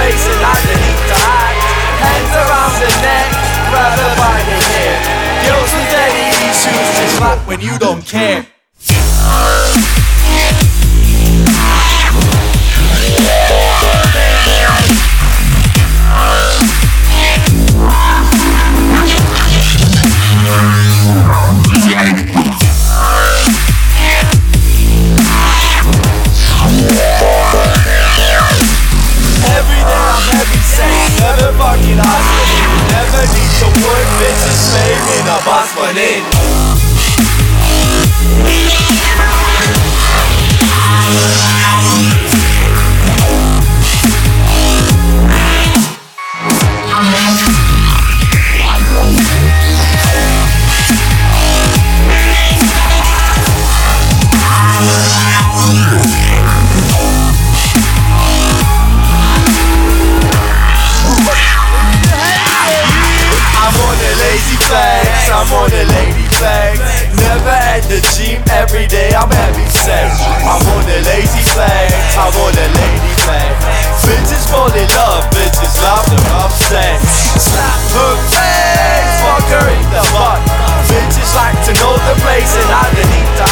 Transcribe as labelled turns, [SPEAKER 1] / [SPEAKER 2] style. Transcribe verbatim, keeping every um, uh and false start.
[SPEAKER 1] place and underneath the hat. Hands around the neck, grab her by the hair. Girls with daddy issues just like when you don't care. Never fucking hustling, never need to work, bitches slaving, a boss one in. I'm on a lady flex. Never at the gym, every day I'm having sex. I'm on a lazy flex, I'm on a lady flex. Bitches fall in love, bitches love the rough sex. Slap her face, fuck her in the butt. Bitches like to know the place and underneath the